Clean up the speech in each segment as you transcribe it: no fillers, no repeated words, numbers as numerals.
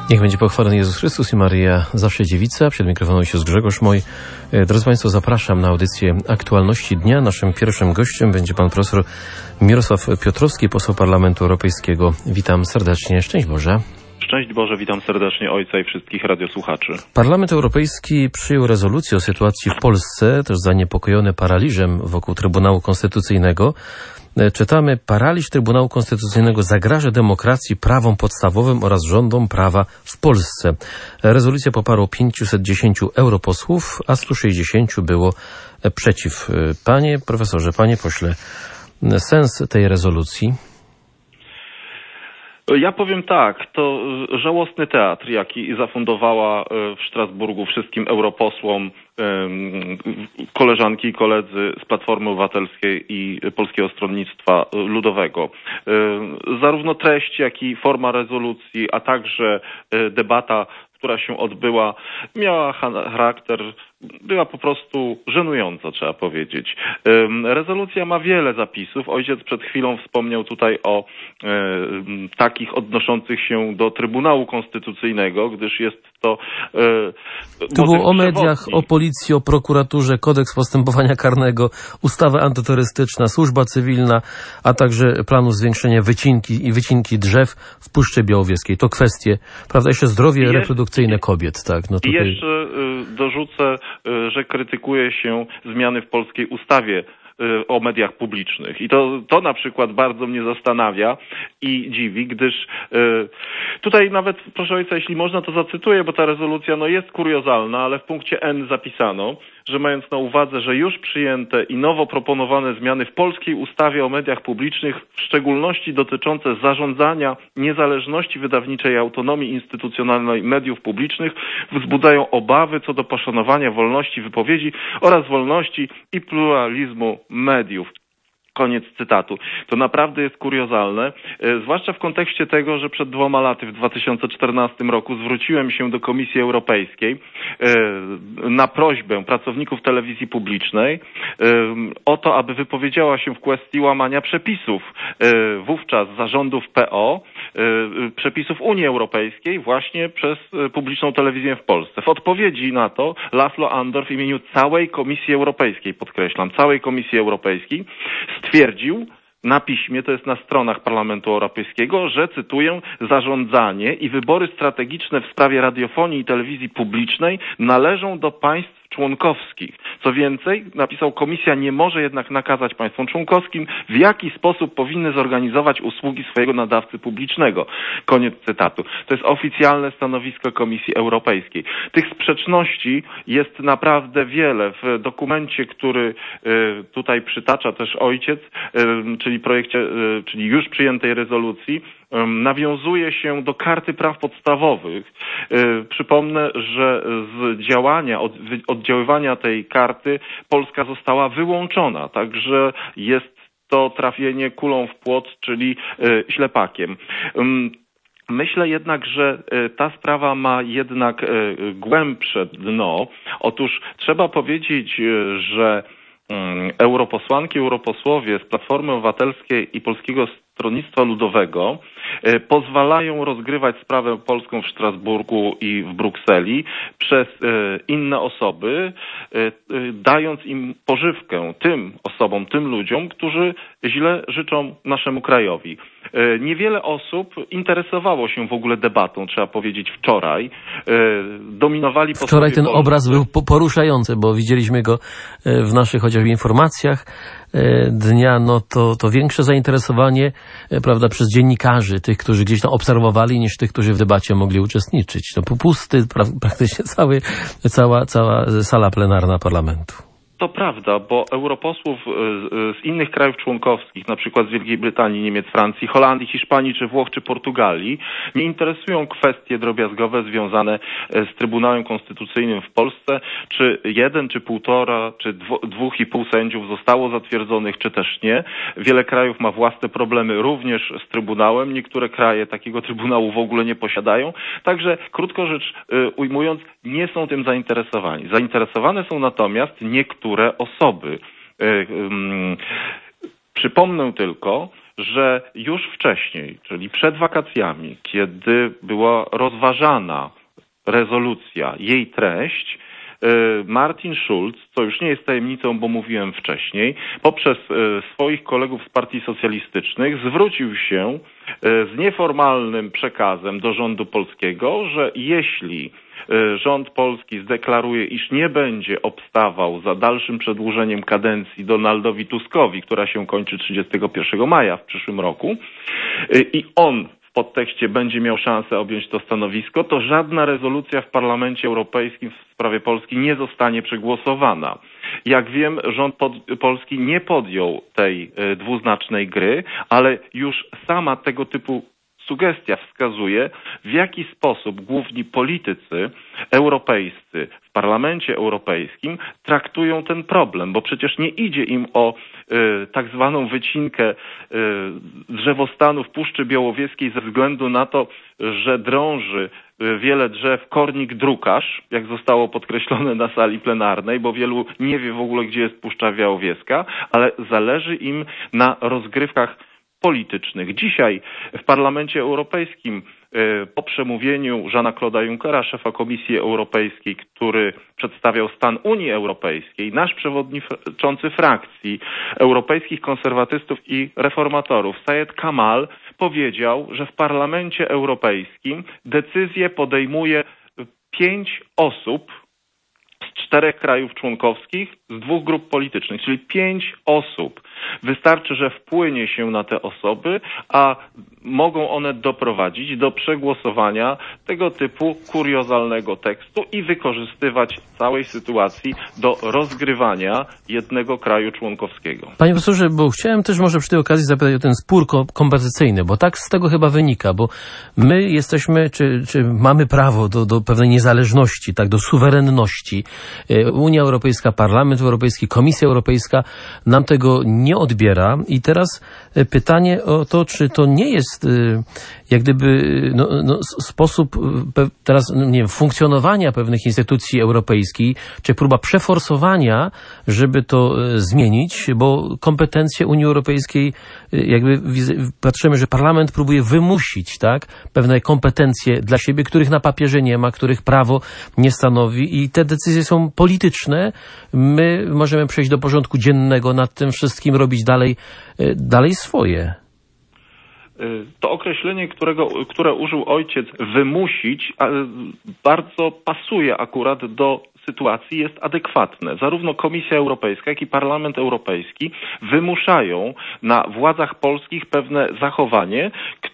Niech będzie pochwalony Jezus Chrystus i Maryja, zawsze dziewica. Przed mikrofonem jest Grzegorz Moj. Drodzy Państwo, zapraszam na audycję Aktualności Dnia. Naszym pierwszym gościem będzie pan profesor Mirosław Piotrowski, poseł Parlamentu Europejskiego. Witam serdecznie. Szczęść Boże. Szczęść Boże, witam serdecznie Ojca i wszystkich radiosłuchaczy. Parlament Europejski przyjął rezolucję o sytuacji w Polsce, też zaniepokojony paraliżem wokół Trybunału Konstytucyjnego. Czytamy: paraliż Trybunału Konstytucyjnego zagraża demokracji, prawom podstawowym oraz rządom prawa w Polsce. Rezolucję poparło 510 europosłów, a 160 było przeciw. Panie profesorze, panie pośle, sens tej rezolucji? Ja powiem tak, to żałosny teatr, jaki zafundowała w Strasburgu wszystkim europosłom koleżanki i koledzy z Platformy Obywatelskiej i Polskiego Stronnictwa Ludowego. Zarówno treść, jak i forma rezolucji, a także debata, która się odbyła, miała charakter, była po prostu żenująca, trzeba powiedzieć. Rezolucja ma wiele zapisów. Ojciec przed chwilą wspomniał tutaj o takich odnoszących się do Trybunału Konstytucyjnego, gdyż jest to... Tu było o mediach, o policji, o prokuraturze, kodeks postępowania karnego, ustawa antyterrorystyczna, służba cywilna, a także planu zwiększenia wycinki drzew w Puszczy Białowieskiej. To kwestie, prawda, jeszcze zdrowie reprodukcyjne kobiet, tak? No tutaj... I jeszcze dorzucę, że krytykuje się zmiany w polskiej ustawie o mediach publicznych. I to na przykład bardzo mnie zastanawia i dziwi, gdyż tutaj nawet, proszę Ojca, jeśli można, to zacytuję, bo ta rezolucja jest kuriozalna, ale w punkcie N zapisano, że mając na uwadze, że już przyjęte i nowo proponowane zmiany w polskiej ustawie o mediach publicznych, w szczególności dotyczące zarządzania, niezależności wydawniczej i autonomii instytucjonalnej mediów publicznych, wzbudzają obawy co do poszanowania wolności wypowiedzi oraz wolności i pluralizmu mediów. Koniec cytatu. To naprawdę jest kuriozalne, zwłaszcza w kontekście tego, że przed 2 laty, w 2014 roku, zwróciłem się do Komisji Europejskiej na prośbę pracowników telewizji publicznej o to, aby wypowiedziała się w kwestii łamania przepisów wówczas zarządów PO, przepisów Unii Europejskiej właśnie przez publiczną telewizję w Polsce. W odpowiedzi na to Laszlo Andor w imieniu całej Komisji Europejskiej, podkreślam, całej Komisji Europejskiej, stwierdził na piśmie, to jest na stronach Parlamentu Europejskiego, że, cytuję, zarządzanie i wybory strategiczne w sprawie radiofonii i telewizji publicznej należą do państw członkowskich. Co więcej, napisał, Komisja nie może jednak nakazać państwom członkowskim, w jaki sposób powinny zorganizować usługi swojego nadawcy publicznego. Koniec cytatu. To jest oficjalne stanowisko Komisji Europejskiej. Tych sprzeczności jest naprawdę wiele. W dokumencie, który tutaj przytacza też ojciec, czyli już przyjętej rezolucji, nawiązuje się do Karty Praw Podstawowych. Przypomnę, że z działania, oddziaływania tej karty Polska została wyłączona, także jest to trafienie kulą w płot, czyli ślepakiem. Myślę jednak, że ta sprawa ma jednak głębsze dno. Otóż trzeba powiedzieć, że europosłanki, europosłowie z Platformy Obywatelskiej i Polskiego Stronnictwa Ludowego pozwalają rozgrywać sprawę polską w Strasburgu i w Brukseli przez inne osoby, dając im pożywkę, tym osobom, tym ludziom, którzy źle życzą naszemu krajowi. Niewiele osób interesowało się w ogóle debatą, trzeba powiedzieć, wczoraj. Dominowali posłowie. Wczoraj ten obraz był poruszający, bo widzieliśmy go w naszych chociażby informacjach dnia, to większe zainteresowanie, prawda, przez dziennikarzy, tych, którzy gdzieś tam obserwowali, niż tych, którzy w debacie mogli uczestniczyć. To pusty praktycznie cała sala plenarna parlamentu. To prawda, bo europosłów z innych krajów członkowskich, na przykład z Wielkiej Brytanii, Niemiec, Francji, Holandii, Hiszpanii, czy Włoch, czy Portugalii, nie interesują kwestie drobiazgowe związane z Trybunałem Konstytucyjnym w Polsce, czy 1, czy 1,5, czy 2,5 sędziów zostało zatwierdzonych, czy też nie. Wiele krajów ma własne problemy również z Trybunałem. Niektóre kraje takiego Trybunału w ogóle nie posiadają. Także, krótko rzecz ujmując, nie są tym zainteresowani. Zainteresowane są natomiast niektóre osoby. Przypomnę tylko, że już wcześniej, czyli przed wakacjami, kiedy była rozważana rezolucja, jej treść, Martin Schulz, co już nie jest tajemnicą, bo mówiłem wcześniej, poprzez swoich kolegów z partii socjalistycznych zwrócił się z nieformalnym przekazem do rządu polskiego, że jeśli rząd polski zdeklaruje, iż nie będzie obstawał za dalszym przedłużeniem kadencji Donaldowi Tuskowi, która się kończy 31 maja w przyszłym roku, i on w podtekście będzie miał szansę objąć to stanowisko, to żadna rezolucja w Parlamencie Europejskim w sprawie Polski nie zostanie przegłosowana. Jak wiem, rząd polski nie podjął tej dwuznacznej gry, ale już sama tego typu sugestia wskazuje, w jaki sposób główni politycy europejscy w Parlamencie Europejskim traktują ten problem, bo przecież nie idzie im o tak zwaną wycinkę drzewostanów Puszczy Białowieskiej ze względu na to, że drąży wiele drzew kornik drukarz, jak zostało podkreślone na sali plenarnej, bo wielu nie wie w ogóle, gdzie jest Puszcza Białowieska, ale zależy im na rozgrywkach politycznych. Dzisiaj w Parlamencie Europejskim po przemówieniu Jeana-Claude'a Junckera, szefa Komisji Europejskiej, który przedstawiał stan Unii Europejskiej, nasz przewodniczący frakcji Europejskich Konserwatystów i Reformatorów, Syed Kamal, powiedział, że w Parlamencie Europejskim decyzje podejmuje 5 osób z 4 krajów członkowskich, z 2 grup politycznych, czyli 5 osób. Wystarczy, że wpłynie się na te osoby, a mogą one doprowadzić do przegłosowania tego typu kuriozalnego tekstu i wykorzystywać całej sytuacji do rozgrywania jednego kraju członkowskiego. Panie profesorze, bo chciałem też może przy tej okazji zapytać o ten spór kompetencyjny, bo tak z tego chyba wynika, bo my jesteśmy, czy mamy prawo do pewnej niezależności, tak, do suwerenności. Unia Europejska, Parlament Europejski, Komisja Europejska nam tego nie odbiera i teraz pytanie o to, czy to nie jest jak gdyby sposób teraz, nie wiem, funkcjonowania pewnych instytucji europejskich, czy próba przeforsowania, żeby to zmienić, bo kompetencje Unii Europejskiej, jakby patrzymy, że Parlament próbuje wymusić, tak, pewne kompetencje dla siebie, których na papierze nie ma, których prawo nie stanowi i te decyzje są polityczne. My możemy przejść do porządku dziennego nad tym wszystkim, robić dalej swoje. To określenie, które użył ojciec, wymusić, bardzo pasuje akurat do sytuacji, jest adekwatne. Zarówno Komisja Europejska, jak i Parlament Europejski wymuszają na władzach polskich pewne zachowanie,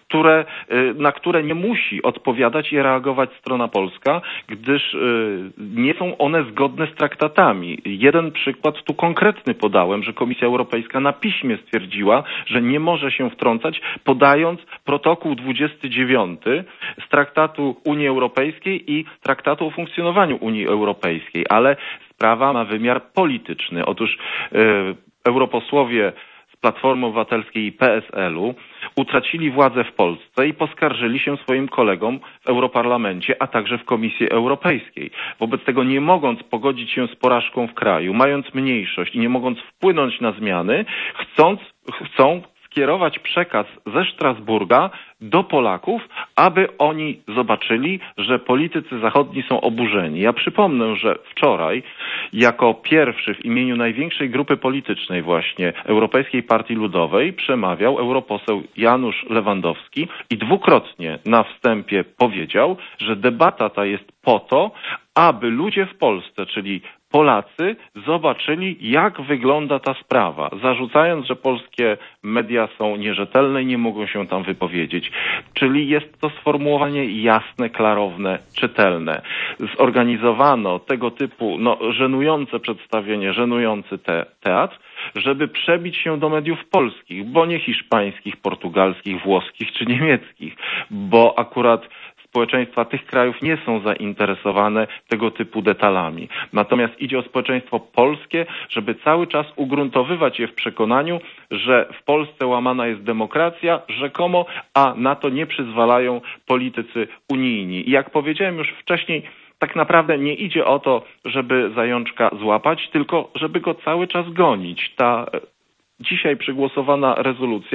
na które nie musi odpowiadać i reagować strona polska, gdyż nie są one zgodne z traktatami. Jeden przykład tu konkretny podałem, że Komisja Europejska na piśmie stwierdziła, że nie może się wtrącać, podając protokół 29 z Traktatu Unii Europejskiej i Traktatu o funkcjonowaniu Unii Europejskiej, ale sprawa ma wymiar polityczny. Otóż europosłowie z Platformy Obywatelskiej i PSL-u utracili władzę w Polsce i poskarżyli się swoim kolegom w Europarlamencie, a także w Komisji Europejskiej. Wobec tego, nie mogąc pogodzić się z porażką w kraju, mając mniejszość i nie mogąc wpłynąć na zmiany, chcą skierować przekaz ze Strasburga do Polaków, aby oni zobaczyli, że politycy zachodni są oburzeni. Ja przypomnę, że wczoraj jako pierwszy w imieniu największej grupy politycznej właśnie Europejskiej Partii Ludowej przemawiał europoseł Janusz Lewandowski i dwukrotnie na wstępie powiedział, że debata ta jest po to, aby ludzie w Polsce, czyli Polacy, zobaczyli, jak wygląda ta sprawa, zarzucając, że polskie media są nierzetelne i nie mogą się tam wypowiedzieć. Czyli jest to sformułowanie jasne, klarowne, czytelne. Zorganizowano tego typu żenujące przedstawienie, żenujący teatr, żeby przebić się do mediów polskich, bo nie hiszpańskich, portugalskich, włoskich czy niemieckich, bo akurat społeczeństwa tych krajów nie są zainteresowane tego typu detalami. Natomiast idzie o społeczeństwo polskie, żeby cały czas ugruntowywać je w przekonaniu, że w Polsce łamana jest demokracja rzekomo, a na to nie przyzwalają politycy unijni. I jak powiedziałem już wcześniej, tak naprawdę nie idzie o to, żeby zajączka złapać, tylko żeby go cały czas gonić. Ta dzisiaj przegłosowana rezolucja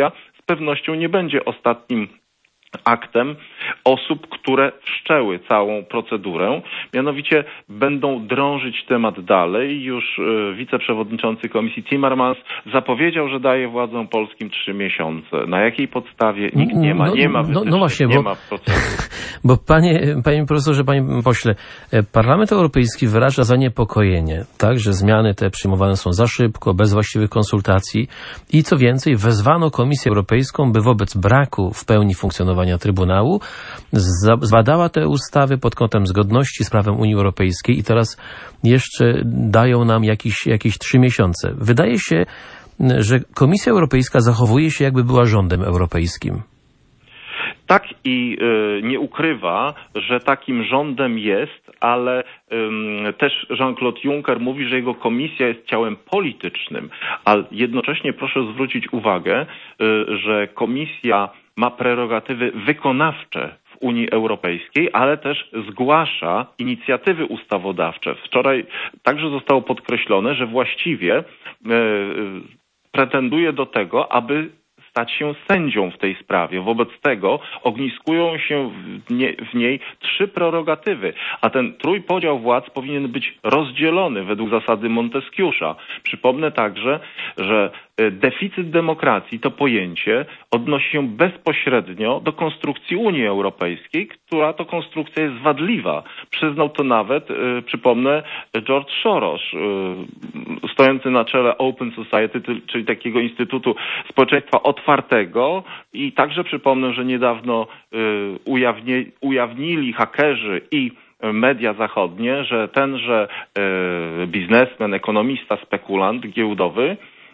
pewnością nie będzie ostatnim aktem osób, które wszczęły całą procedurę. Mianowicie będą drążyć temat dalej. Już wiceprzewodniczący Komisji Timmermans zapowiedział, że daje władzom polskim 3 miesiące. Na jakiej podstawie? Nikt nie ma. Nie ma wytycznych, nie ma procedur. Bo panie profesorze, panie pośle, Parlament Europejski wyraża zaniepokojenie, tak, że zmiany te przyjmowane są za szybko, bez właściwych konsultacji i co więcej, wezwano Komisję Europejską, by wobec braku w pełni funkcjonowania Trybunału zbadała te ustawy pod kątem zgodności z prawem Unii Europejskiej i teraz jeszcze dają nam jakieś 3 miesiące. Wydaje się, że Komisja Europejska zachowuje się, jakby była rządem europejskim. Tak i nie ukrywa, że takim rządem jest, ale też Jean-Claude Juncker mówi, że jego komisja jest ciałem politycznym, ale jednocześnie proszę zwrócić uwagę, że komisja ma prerogatywy wykonawcze w Unii Europejskiej, ale też zgłasza inicjatywy ustawodawcze. Wczoraj także zostało podkreślone, że właściwie pretenduje do tego, aby stać się sędzią w tej sprawie. Wobec tego ogniskują się w niej 3 prerogatywy, a ten trójpodział władz powinien być rozdzielony według zasady Monteskiusza. Przypomnę także, że deficyt demokracji, to pojęcie, odnosi się bezpośrednio do konstrukcji Unii Europejskiej, która to konstrukcja jest wadliwa. Przyznał to nawet, przypomnę, George Soros, stojący na czele Open Society, czyli takiego Instytutu Społeczeństwa Otwartego, i także przypomnę, że niedawno ujawnili hakerzy i media zachodnie, że tenże biznesmen, ekonomista, spekulant giełdowy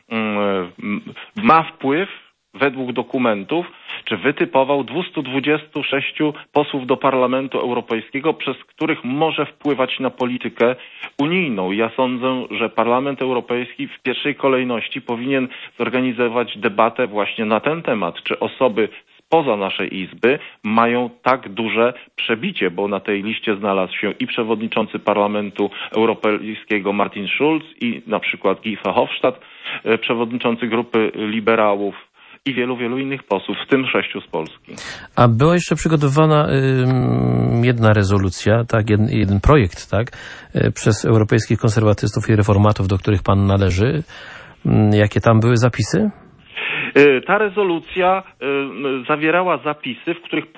ma wpływ według dokumentów, czy wytypował 226 posłów do Parlamentu Europejskiego, przez których może wpływać na politykę unijną. Ja sądzę, że Parlament Europejski w pierwszej kolejności powinien zorganizować debatę właśnie na ten temat, czy osoby spoza naszej Izby mają tak duże przebicie, bo na tej liście znalazł się i przewodniczący Parlamentu Europejskiego Martin Schulz i na przykład Guy Verhofstadt, przewodniczący grupy liberałów i wielu innych posłów, w tym 6 z Polski. A była jeszcze przygotowana jedna rezolucja, tak, jeden projekt, tak, przez europejskich konserwatystów i reformatów, do których pan należy. Jakie tam były zapisy? Ta rezolucja zawierała zapisy, w których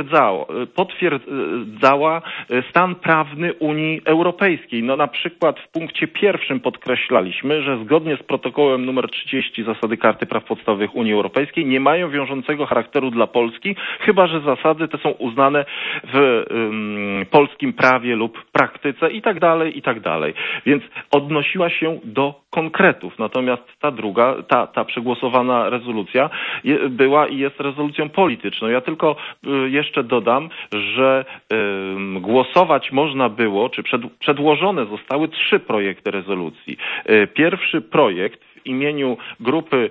potwierdzała stan prawny Unii Europejskiej. No na przykład w punkcie 1 podkreślaliśmy, że zgodnie z protokołem nr 30 zasady Karty Praw Podstawowych Unii Europejskiej nie mają wiążącego charakteru dla Polski, chyba że zasady te są uznane w polskim prawie lub praktyce i tak dalej. Więc odnosiła się do konkretów. Natomiast ta druga, ta przegłosowana rezolucja była i jest rezolucją polityczną. Ja tylko jeszcze dodam, że głosować można było, czy przedłożone zostały 3 projekty rezolucji. Pierwszy projekt w imieniu grupy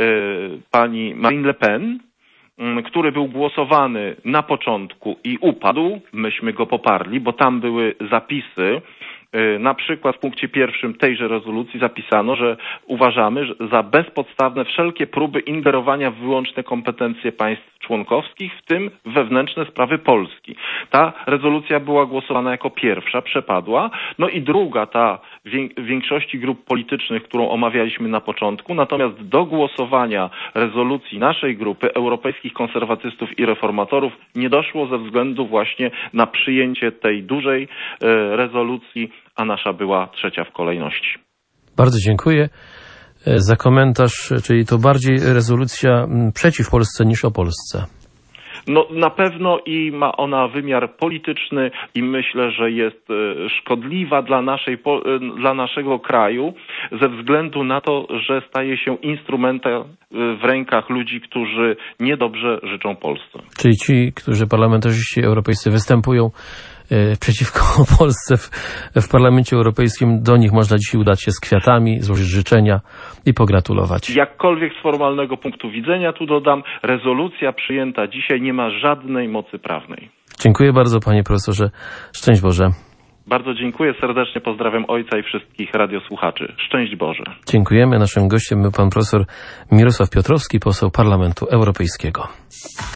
pani Marine Le Pen, który był głosowany na początku i upadł. Myśmy go poparli, bo tam były zapisy. Na przykład w punkcie 1 tejże rezolucji zapisano, że uważamy za bezpodstawne wszelkie próby ingerowania w wyłączne kompetencje państw członkowskich, w tym wewnętrzne sprawy Polski. Ta rezolucja była głosowana jako pierwsza, przepadła. No i druga, ta większości grup politycznych, którą omawialiśmy na początku. Natomiast do głosowania rezolucji naszej grupy, europejskich konserwatystów i reformatorów, nie doszło ze względu właśnie na przyjęcie tej dużej rezolucji, a nasza była 3. w kolejności. Bardzo dziękuję za komentarz, czyli to bardziej rezolucja przeciw Polsce niż o Polsce. No na pewno i ma ona wymiar polityczny i myślę, że jest szkodliwa dla naszego kraju ze względu na to, że staje się instrumentem w rękach ludzi, którzy niedobrze życzą Polsce. Czyli ci, którzy parlamentarzyści europejscy występują przeciwko Polsce w Parlamencie Europejskim, do nich można dzisiaj udać się z kwiatami, złożyć życzenia i pogratulować. Jakkolwiek z formalnego punktu widzenia, tu dodam, rezolucja przyjęta dzisiaj nie ma żadnej mocy prawnej. Dziękuję bardzo, panie profesorze. Szczęść Boże. Bardzo dziękuję, serdecznie pozdrawiam ojca i wszystkich radiosłuchaczy. Szczęść Boże. Dziękujemy. Naszym gościem był pan profesor Mirosław Piotrowski, poseł Parlamentu Europejskiego.